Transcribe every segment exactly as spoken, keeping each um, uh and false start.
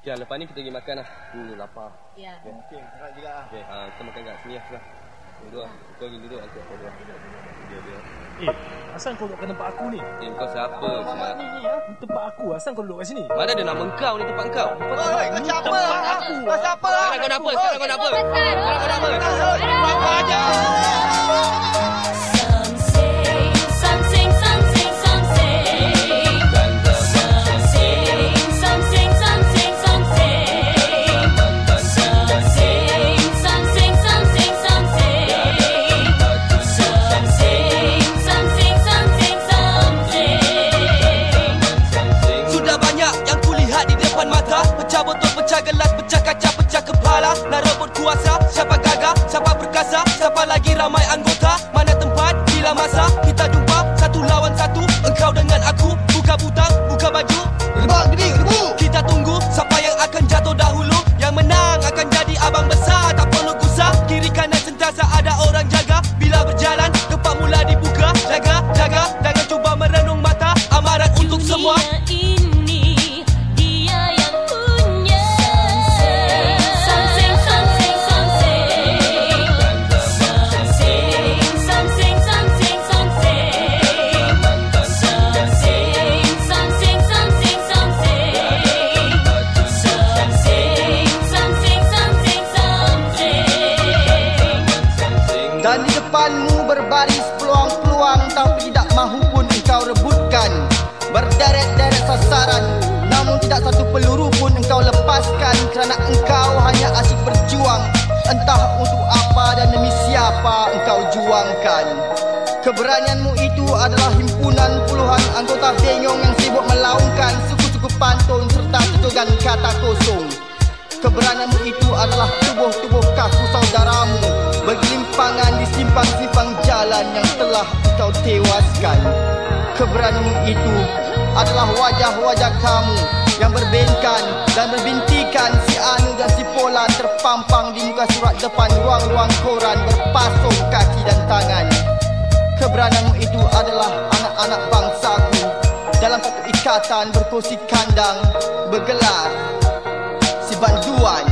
Okay, lepas ni kita pergi makan lah. Hmm, lapar. Ya. Okay, Okey, harap juga lah. okay uh, kita makan kat sini lah. Lah. Duduk lah. Kau pergi duduk nanti aku duduk. Dia dia. Eh, asal kau duduk kat tempat aku ni? Eh, kau siapa? Mamat ni ni ya. Ni tempat aku, asal kau duduk kat sini? Mana ada nama kau ni tempat kau? Oi, kau siapa? Tempat aku. Kau siapa? Sekarang kau nak apa? Sekarang kau nak apa? Sekarang kau nak apa? Apa aja? Pecah botol, pecah gelas, pecah kaca, pecah kepala. Nak rebut kuasa, siapa gagah, siapa perkasa, siapa lagi ramai anggota. Mana tempat, bila masa, kita jumpa satu lawan satu. Engkau dengan aku, buka butang, buka baju. Rebak gini, rebu. Kita tunggu siapa yang akan jatuh dahulu. Yang menang akan jadi abang besar, tak perlu gusah. Kiri kanan sentiasa ada orang jaga. Bila berjalan, tempat mula dibuka. Jaga, jaga, jangan cuba merenung mata. Amaran untuk semua. Dan di depanmu berbaris peluang-peluang, tapi tidak mahu pun engkau rebutkan. Berderet-deret sasaran, namun tidak satu peluru pun engkau lepaskan. Kerana engkau hanya asyik berjuang, entah untuk apa dan demi siapa engkau juangkan. Keberanianmu itu adalah himpunan puluhan anggota bengong yang sibuk melaungkan suku-suku pantun serta cedogan kata kosong. Keberanianmu itu adalah tubuh-tubuh kaku saudaramu bergelimpangan di simpang-simpang jalan yang telah engkau tewaskan. Keberanianmu itu adalah wajah-wajah kamu yang berbengkan dan berbintikan. Si Anu dan si Polan terpampang di muka surat depan ruang-ruang koran berpasung kaki dan tangan. Keberanianmu itu adalah anak-anak bangsaku dalam satu ikatan berkursi kandang bergelar si banduan.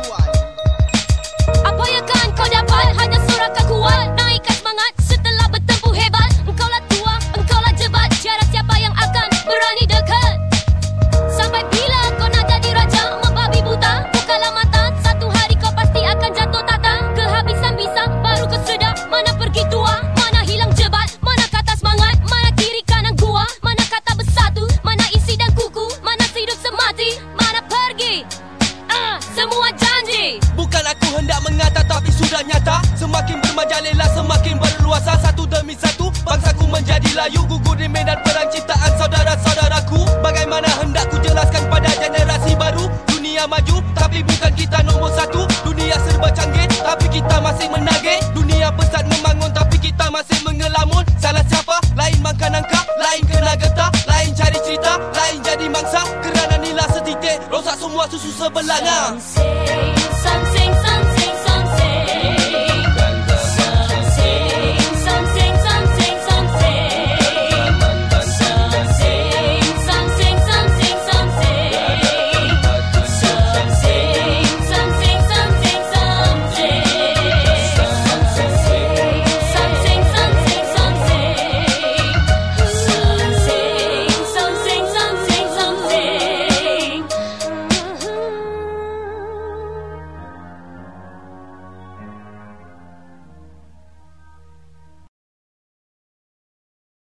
Apa yang kan kau dapat? Hanya sorakan kuat, naikkan semangat setelah bertempuh hebat. Engkau lah tua, engkau lah jebat. Tiada siapa yang akan berani dekat. Sampai bila kau nak jadi raja membabi buta? Bukalah mata, satu hari kau pasti akan jatuh tata. Kehabisan bisa baru kau sedar mana pergi tua, mana hilang jebat, mana kata semangat, mana kiri kanan gua, mana kata bersatu, mana isi dan kuku, mana hidup semati, mana pergi. Ah, semua janji. Bukan aku hendak mengata tapi sudah nyata. Semakin bermajalela semakin berluasa. Satu demi satu bangsaku menjadi layu. Gugur di medan perang ciptaan saudara-saudaraku. Bagaimana hendak ku jelaskan pada generasi baru? Dunia maju tapi bukan kita nombor satu. Dunia serba canggih tapi kita masih menagih. Dunia pesat membangun tapi kita masih mengelamun. Salah siapa? Lain makan angka, lain kena getah, lain cari cerita, lain jadi mangsa. Kerana nila setitik rosak semua susu sebelanga. Something, something, something.